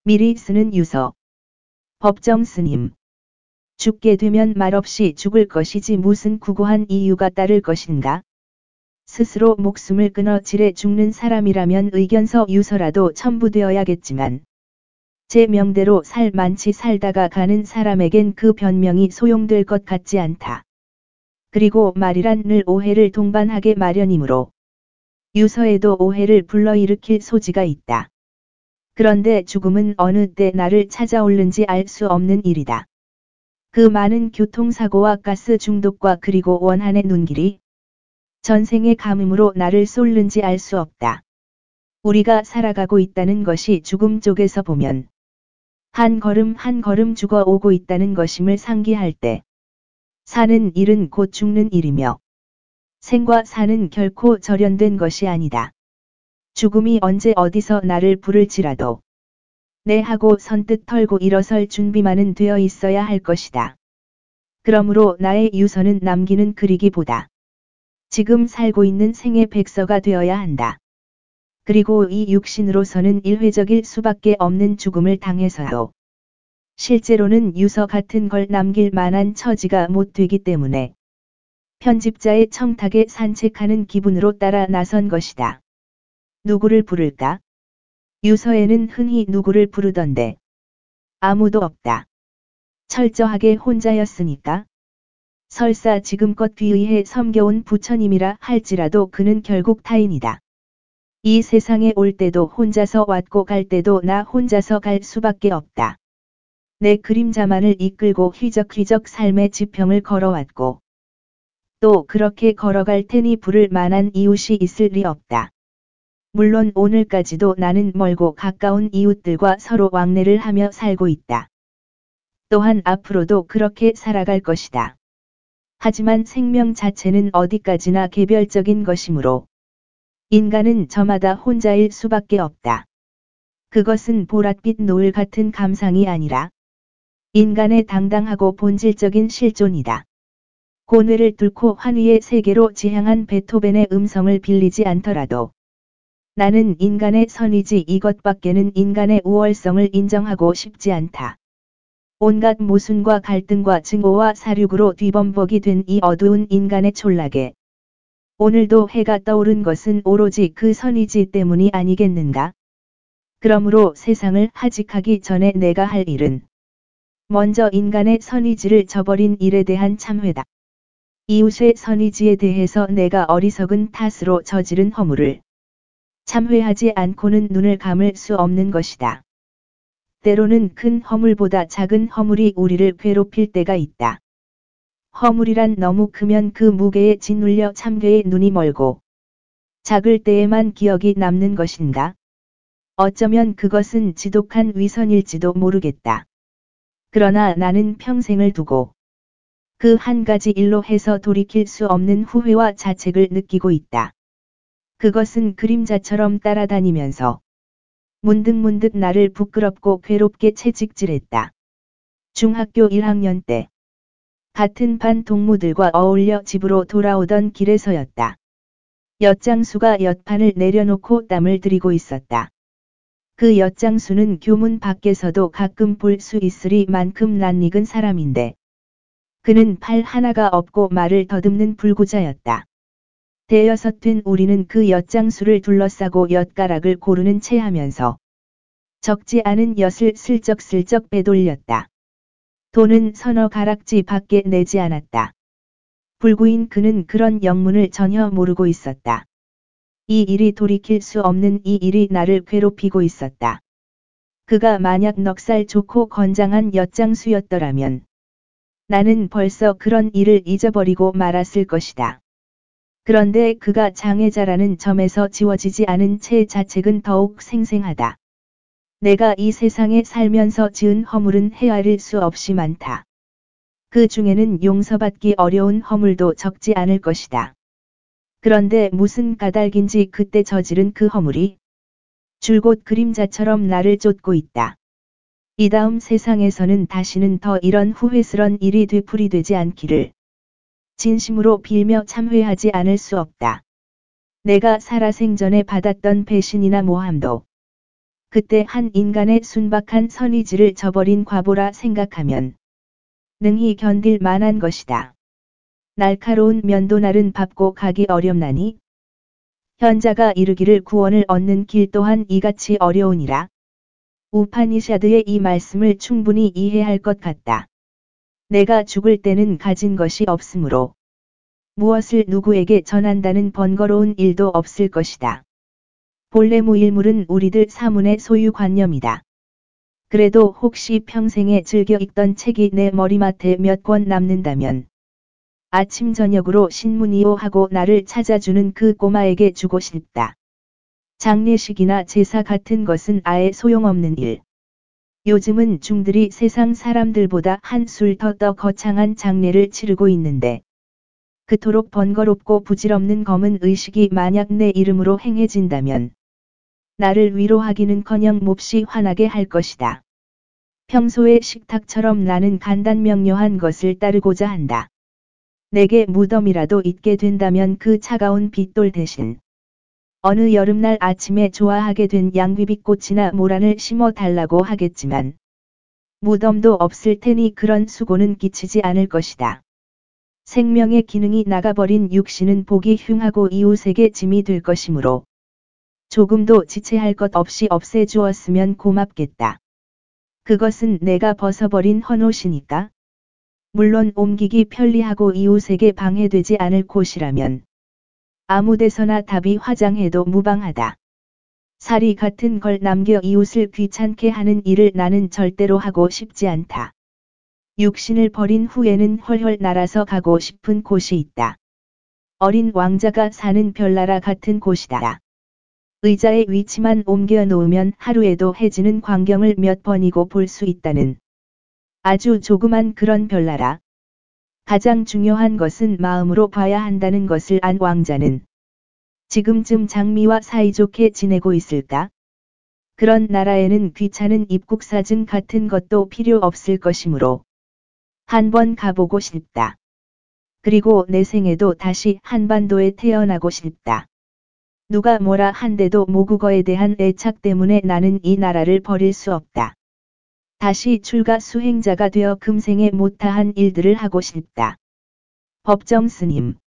미리 쓰는 유서. 법정 스님. 죽게 되면 말없이 죽을 것이지 무슨 구고한 이유가 따를 것인가? 스스로 목숨을 끊어 지레 죽는 사람이라면 의견서 유서라도 첨부되어야겠지만 제 명대로 많지 살다가 가는 사람에겐 그 변명이 소용될 것 같지 않다. 그리고 말이란 늘 오해를 동반하게 마련이므로 유서에도 오해를 불러일으킬 소지가 있다. 그런데 죽음은 어느 때 나를 찾아올는지 알 수 없는 일이다. 그 많은 교통사고와 가스 중독과 그리고 원한의 눈길이 전생의 가뭄으로 나를 쏠는지 알 수 없다. 우리가 살아가고 있다는 것이 죽음 쪽에서 보면 한 걸음 한 걸음 죽어 오고 있다는 것임을 상기할 때 사는 일은 곧 죽는 일이며 생과 사는 결코 절연된 것이 아니다. 죽음이 언제 어디서 나를 부를지라도 내 하고 선뜻 털고 일어설 준비만은 되어 있어야 할 것이다. 그러므로 나의 유서는 남기는 그리기보다 지금 살고 있는 생의 백서가 되어야 한다. 그리고 이 육신으로서는 일회적일 수밖에 없는 죽음을 당해서도 실제로는 유서 같은 걸 남길 만한 처지가 못 되기 때문에 편집자의 청탁에 산책하는 기분으로 따라 나선 것이다. 누구를 부를까? 유서에는 흔히 누구를 부르던데 아무도 없다. 철저하게 혼자였으니까. 설사 지금껏 귀의해 섬겨온 부처님이라 할지라도 그는 결국 타인이다. 이 세상에 올 때도 혼자서 왔고 갈 때도 나 혼자서 갈 수밖에 없다. 내 그림자만을 이끌고 휘적휘적 삶의 지평을 걸어왔고 또 그렇게 걸어갈 테니 부를 만한 이웃이 있을 리 없다. 물론 오늘까지도 나는 멀고 가까운 이웃들과 서로 왕래를 하며 살고 있다. 또한 앞으로도 그렇게 살아갈 것이다. 하지만 생명 자체는 어디까지나 개별적인 것이므로 인간은 저마다 혼자일 수밖에 없다. 그것은 보랏빛 노을 같은 감상이 아니라 인간의 당당하고 본질적인 실존이다. 고뇌를 뚫고 환희의 세계로 지향한 베토벤의 음성을 빌리지 않더라도 나는 인간의 선이지 이것밖에는 인간의 우월성을 인정하고 싶지 않다. 온갖 모순과 갈등과 증오와 사륙으로 뒤범벅이 된 이 어두운 인간의 촌락에 오늘도 해가 떠오른 것은 오로지 그 선의지 때문이 아니겠는가? 그러므로 세상을 하직하기 전에 내가 할 일은 먼저 인간의 선의지를 저버린 일에 대한 참회다. 이웃의 선의지에 대해서 내가 어리석은 탓으로 저지른 허물을 참회하지 않고는 눈을 감을 수 없는 것이다. 때로는 큰 허물보다 작은 허물이 우리를 괴롭힐 때가 있다. 허물이란 너무 크면 그 무게에 짓눌려 참회의 눈이 멀고 작을 때에만 기억이 남는 것인가? 어쩌면 그것은 지독한 위선일지도 모르겠다. 그러나 나는 평생을 두고 그 한 가지 일로 해서 돌이킬 수 없는 후회와 자책을 느끼고 있다. 그것은 그림자처럼 따라다니면서 문득문득 나를 부끄럽고 괴롭게 채찍질했다. 중학교 1학년 때 같은 반 동무들과 어울려 집으로 돌아오던 길에서였다. 엿장수가 엿판을 내려놓고 땀을 들이고 있었다. 그 엿장수는 교문 밖에서도 가끔 볼 수 있으리 만큼 낯익은 사람인데 그는 팔 하나가 없고 말을 더듬는 불구자였다. 대여섯 된 우리는 그 엿장수를 둘러싸고 엿가락을 고르는 채 하면서 적지 않은 엿을 슬쩍슬쩍 빼돌렸다. 돈은 서너 가락지 밖에 내지 않았다. 불구인 그는 그런 영문을 전혀 모르고 있었다. 이 일이 돌이킬 수 없는 이 일이 나를 괴롭히고 있었다. 그가 만약 넉살 좋고 건장한 엿장수였더라면 나는 벌써 그런 일을 잊어버리고 말았을 것이다. 그런데 그가 장애자라는 점에서 지워지지 않은 채 자책은 더욱 생생하다. 내가 이 세상에 살면서 지은 허물은 헤아릴 수 없이 많다. 그 중에는 용서받기 어려운 허물도 적지 않을 것이다. 그런데 무슨 까닭인지 그때 저지른 그 허물이 줄곧 그림자처럼 나를 쫓고 있다. 이 다음 세상에서는 다시는 더 이런 후회스런 일이 되풀이되지 않기를 진심으로 빌며 참회하지 않을 수 없다. 내가 살아생전에 받았던 배신이나 모함도 그때 한 인간의 순박한 선의지를 저버린 과보라 생각하면 능히 견딜 만한 것이다. 날카로운 면도날은 밟고 가기 어렵나니 현자가 이르기를 구원을 얻는 길 또한 이같이 어려우니라. 우파니샤드의 이 말씀을 충분히 이해할 것 같다. 내가 죽을 때는 가진 것이 없으므로 무엇을 누구에게 전한다는 번거로운 일도 없을 것이다. 본래 무일물은 우리들 사문의 소유관념이다. 그래도 혹시 평생에 즐겨 읽던 책이 내 머리맡에 몇 권 남는다면 아침 저녁으로 신문이요 하고 나를 찾아주는 그 꼬마에게 주고 싶다. 장례식이나 제사 같은 것은 아예 소용없는 일. 요즘은 중들이 세상 사람들보다 한술 더 거창한 장례를 치르고 있는데 그토록 번거롭고 부질없는 검은 의식이 만약 내 이름으로 행해진다면 나를 위로하기는커녕 몹시 화나게 할 것이다. 평소의 식탁처럼 나는 간단명료한 것을 따르고자 한다. 내게 무덤이라도 있게 된다면 그 차가운 빗돌 대신 어느 여름날 아침에 좋아하게 된 양귀비꽃이나 모란을 심어 달라고 하겠지만 무덤도 없을 테니 그런 수고는 끼치지 않을 것이다. 생명의 기능이 나가버린 육신은 보기 흉하고 이웃에게 짐이 될 것이므로 조금도 지체할 것 없이 없애주었으면 고맙겠다. 그것은 내가 벗어버린 헌옷이니까. 물론 옮기기 편리하고 이웃에게 방해되지 않을 곳이라면 아무데서나 답이 화장해도 무방하다. 사리 같은 걸 남겨 이웃을 귀찮게 하는 일을 나는 절대로 하고 싶지 않다. 육신을 버린 후에는 헐헐 날아서 가고 싶은 곳이 있다. 어린 왕자가 사는 별나라 같은 곳이다. 의자의 위치만 옮겨 놓으면 하루에도 해지는 광경을 몇 번이고 볼 수 있다는 아주 조그만 그런 별나라. 가장 중요한 것은 마음으로 봐야 한다는 것을 안 왕자는 지금쯤 장미와 사이좋게 지내고 있을까? 그런 나라에는 귀찮은 입국사증 같은 것도 필요 없을 것이므로 한번 가보고 싶다. 그리고 내 생에도 다시 한반도에 태어나고 싶다. 누가 뭐라 한데도 모국어에 대한 애착 때문에 나는 이 나라를 버릴 수 없다. 다시 출가 수행자가 되어 금생에 못다한 일들을 하고 싶다. 법정 스님.